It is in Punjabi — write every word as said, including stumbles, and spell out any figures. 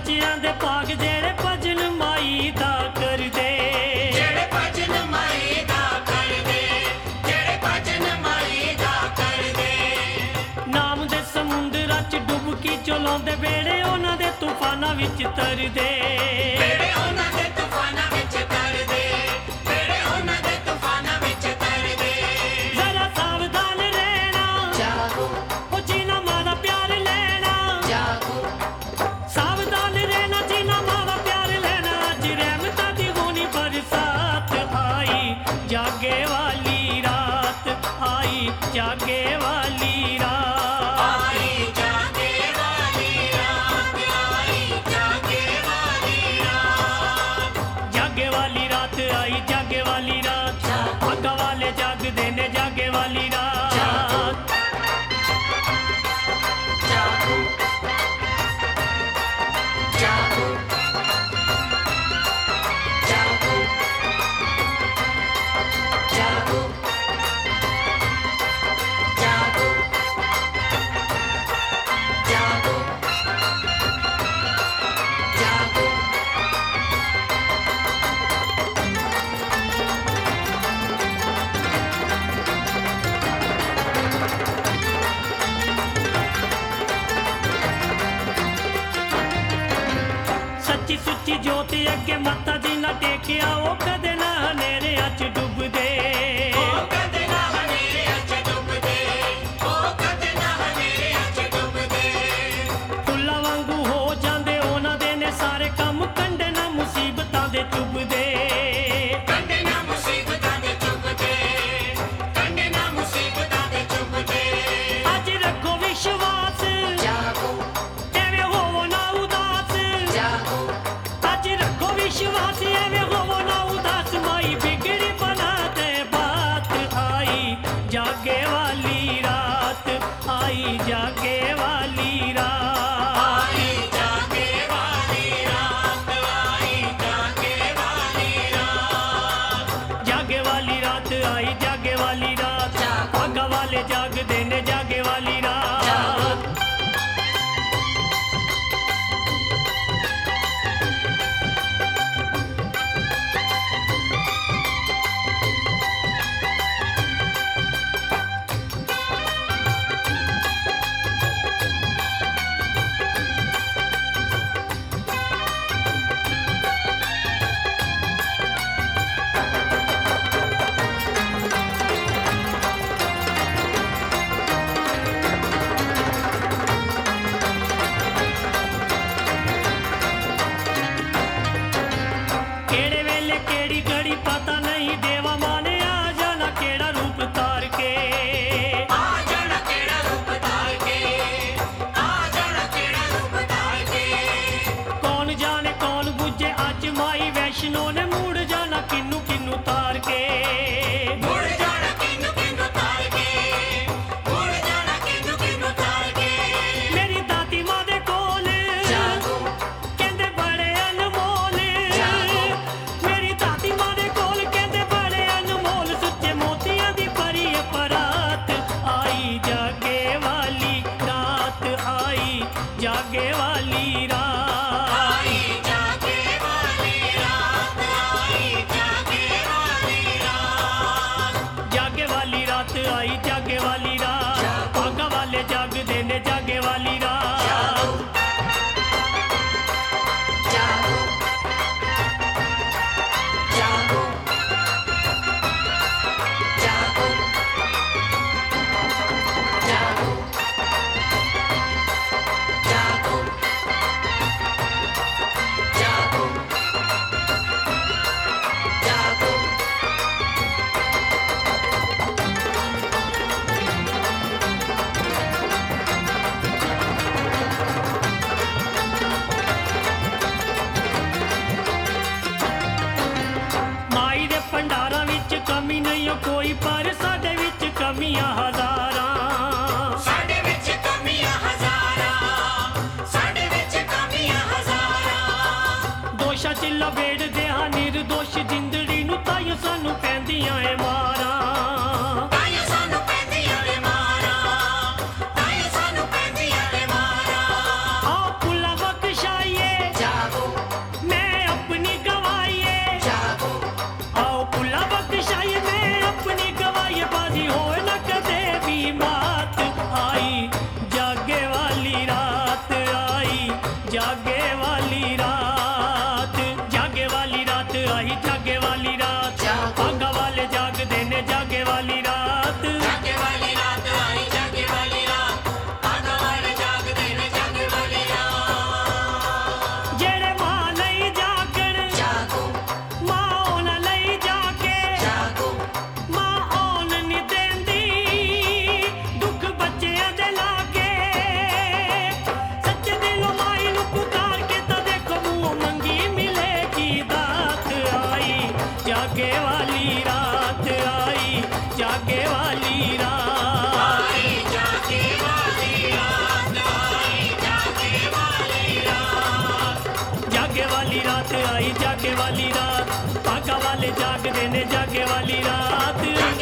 ਬੱਚਿਆਂ ਦੇ ਭਾਗ ਜਿਹੜੇ ਭਜਨ ਮਾਈ ਦਾ ਕਰਦੇ, ਜਿਹੜੇ ਭਜਨ ਮਾਈ ਦਾ ਕਰਦੇ, ਜਿਹੜੇ ਭਜਨ ਮਾਈ ਦਾ ਕਰਦੇ। ਨਾਮ ਦੇ ਸਮੁੰਦਰਾਂ 'ਚ ਡੁਬਕੀ ਚਲਾਉਂਦੇ ਬੇੜੇ ਉਹਨਾਂ ਦੇ ਤੂਫਾਨਾਂ ਵਿੱਚ ਤਰਦੇ, ਬੇੜੇ ਉਹਨਾਂ ਦੇ ਤੂਫਾਨਾਂ ਵਿੱਚ ਤਰਦੇ, ਬੇੜੇ ਉਹਨਾਂ ਦੇ ਤੂਫਾਨਾਂ ਵਿੱਚ ਤਰਦੇ। ਜ਼ਰਾ ਸਾਵਧਾਨ ਰਹਿਣਾ, ਜਾਗੋ ਉਹ ਜੀਨਾ ਮਾਂ ਦਾ ਪਿਆਰ ਲੈਣਾ, ਜਾਗੋ ਸਾਵਧਾਨ ਰਹਿਣਾ ਜੀਨਾ ਮਾਂ ਦਾ ਪਿਆਰ ਲੈਣਾ। ਅੱਜ ਰਹਿਮਤਾਂ ਦੀ ਹੋਣੀ ਬਰਸਾਤ ਆਈ, ਜਾਗੇ ਵਾਲੀ ਰਾਤ ਆਈ, ਜਾਗੇ ਵਾਲੀ ਰਾਤ ਆਈ, ਜਾਗੇ ਵਾਲੀ ਰਾਤ ਆਈ, ਜਾਗੇ ਵਾਲੀ ਰਾਤ। ਜਾਗੇ ਵਾਲੀ ਰਾਤ ਆਈ, ਜਾਗੇ ਵਾਲੀ ਰਾਤ, ਭਾਗਾਂ ਵਾਲੇ ਜਾਗਦੇ ਨੇ ਜਾਗੇ ਵਾਲੀ ਰਾਤ। ਜਾਗੋ ਜਾਗੋ ਜਾਗੋ ਜਾਗੋ ਜਾਗੋ ਜਾਗੋ ਜਾਗੋ। ਸੱਚੀ ਸੁੱਚੀ ਜੋਤ ਅੱਗੇ ਮੱਥਾ ਜਿੰਨਾ ਟੇਕਿਆ ਉਹ ਕਦੇ ਨਾ ਹਨੇਰਿਆਂ 'ਚ ਡੁੱਬਦੇ, ਉਹ ਕਦੇ ਨਾ ਹਨੇਰਿਆਂ 'ਚ ਡੁੱਬਦੇ, ਉਹ ਕਦੇ ਨਾ ਹਨੇਰਿਆਂ 'ਚ ਡੁੱਬਦੇ। ਫੁੱਲਾਂ ਵਾਂਗੂ ਹੋ ਜਾਂਦੇ ਉਹਨਾਂ ਦੇ ਨੇ ਸਾਰੇ ਕੰਮ, ਕੰਡੇ ਨਾ ਮੁਸੀਬਤਾਂ ਦੇ ਚੁੱਭਦੇ। ਕੰਡੇ ਨਾ ਮੁਸੀਬਤਾਂ ਦੇ ਚੁੱਭਦੇ, ਕੰਡੇ ਨਾ ਮੁਸੀਬਤਾਂ ਦੇ ਚੁੱਭਦੇ। ਅੱਜ ਰੱਖੋ ਵਿਸ਼ਵਾਸ, ਜਾਗੋ ਐਵੇਂ ਹੋਵੋ ਨਾ ਉਦਾਸ, ਜਾਗੋ ਅੱਜ ਰੱਖੋ ਵਿਸ਼ਵਾਸ ਐਵੇਂ ਹੋਵੋ ਨਾ ਉਦਾਸ। ਮਾਈ ਬਿਗੜੀ ਬਣਾ ਦੇ ਬਾਤ ਆਈ, ਜਾਗੇ ਵਾਲੀ ਰਾਤ ਆਈ, ਜਾਗੇ ਵਾਲੀ ਰਾਤ ਆਈ, ਜਾਗੇ ਵਾਲੀ ਰਾਤ ਆਈ, ਜਾਗੇ ਵਾਲੀ ਰਾਤ। ਜਾਗੇ ਵਾਲੀ ਰਾਤ ਆਈ, ਜਾਗੇ ਵਾਲੀ ਰਾਤ, ਭਾਗਾਂ ਵਾਲੇ ਜਾਗਦੇ ਨੇ ਜਾਗੇ ਵਾਲੀ ਰਾਤ। ਕਿਹੜੇ ਵੇਲੇ ਕਿਹੜੀ ਘੜੀ ਪਤਾ ਨਹੀਂ, ਦੇਵਾ ਮਾਂ ਨੇ ਆ ਜਾਣਾ ਕਿਹੜਾ ਰੂਪ ਤਾਰ ਕੇ। ਆ ਜਾਣਾ ਕਿਹੜਾ ਰੂਪ ਧਾਰ ਕੇ, ਆ ਜਾਣਾ ਕਿਹੜਾ ਰੂਪ ਧਾਰ ਕੇ। ਕੌਣ ਜਾਣੇ ਕੌਣ ਬੁੱਝੇ ਅੱਜ ਮਾਈ ਵੈਸ਼ਨੋ ਨੇ ਮੁੜ ਜਾਣਾ ਕਿੰਨੂ ਕਿੰਨੂ ਤਾਰ ਕੇ। ਮੁੜ ਜਾਣਾ ਕਿੰਨੂੰ ਕਿੰਨੂੰ ਤਾਰ ਕੇ, ਮੁੜ ਜਾਣਾ ਕਿੰਨੂੰ ਕਿੰਨੂੰ ਤਾਰ ਕੇ। ਮੇਰੀ ਦਾਦੀ ਮਾਂ ਦੇ ਕੋਲ ਜਾਗੋ ਕਹਿੰਦੇ ਬੜੇ ਅਨਮੋਲ, ਜਾਗੋ। ਮੇਰੀ ਦਾਦੀ ਮਾਂ ਦੇ ਕੋਲ ਕਹਿੰਦੇ ਬੜੇ ਅਨਮੋਲ, ਸੁੱਚੇ ਮੋਤੀਆਂ ਦੀ ਭਰੀ ਇਹ ਪਰਾਤ ਆਈ, ਜਾਗੇ ਵਾਲੀ ਰਾਤ ਆਈ, ਜਾਗੇ ਵਾਲੀ ਰਾਤ ਆਈ, ਜਾਗੇ ਵਾਲੀ ਰਾਤ ਆਈ, ਜਾਗੇ ਵਾਲੀ ਰਾਤ। ਜਾਗੇ ਵਾਲੀ ਰਾਤ ਆਈ, ਜਾਗੇ ਵਾਲੀ ਰਾਤ, ਭਾਗਾਂ ਵਾਲੇ ਜਾਗਦੇ ਨੇ ਜਾਗੇ ਵਾਲੀ ਰਾਤ। ਜਾਗੋ ਜਾਗੋ ਜਾਗੋ ਜਾਗੋ ਜਾਗੋ ਜਾਗੋ ਜਾਗੋ ਜਾਗੋ। ਮਾਈ ਦੇ ਭੰਡਾਰਾਂ ਵਿੱਚ ਕਮੀ ਨਹੀਂ ਓ ਕੋਈ, ਪਰ ਸਾਡੇ ਵਿੱਚ ਕਮੀਆਂ ਹਜ਼ਾਰਾਂ। ਸਾਡੇ ਵਿੱਚ ਕਮੀਆਂ ਹਜ਼ਾਰਾਂ, ਸਾਡੇ ਵਿੱਚ ਕਮੀਆਂ ਹਜ਼ਾਰਾਂ। ਦੋਸ਼ਾਂ 'ਚ ਲਬੇੜਦੇ ਹਾਂ ਨਿਰਦੋਸ਼ ਜਿੰਦੜੀ ਨੂੰ, ਤਾਈਓ ਸਾਨੂੰ ਪੈਂਦੀਆਂ ਏ ਮਾਰਾਂ। ਤਾਈਓ ਸਾਨੂੰ ਪੈਂਦੀਆਂ ਨੇ ਮਾਰਾਂ, ਤਾਈਓ ਸਾਨੂੰ ਪੈਂਦੀਆਂ ਨੇ ਮਾਰਾਂ। ਆਓ ਫੁੱਲਾਂ ਬਖਸ਼ਾਈਏ, जागे वाली रात, जागे वाली रात आई जागे वाली रात, भागा वाले जागदे ने जागे वाली रात, जागे वाली रात आई जागे वाली रात, भागा वाले जागदे ने जागे वाली रात। जेड़े मां लई जागण जागो मां ओना लई जाके, जागो मां ओन नी देंदी दुख बच्चेआं दे लागे, सच्चे दिलों माई नूं पुकार के तां देखो मूंहों मंगी मिलेगी दात। आई जागे वाली रात, आई जागे वाली रात, आई जागे वाली रात, आई जागे वाली रात। जागे वाली रात आई जागे वाली रात, भागा वाले जागदे ने जागे वाली रात।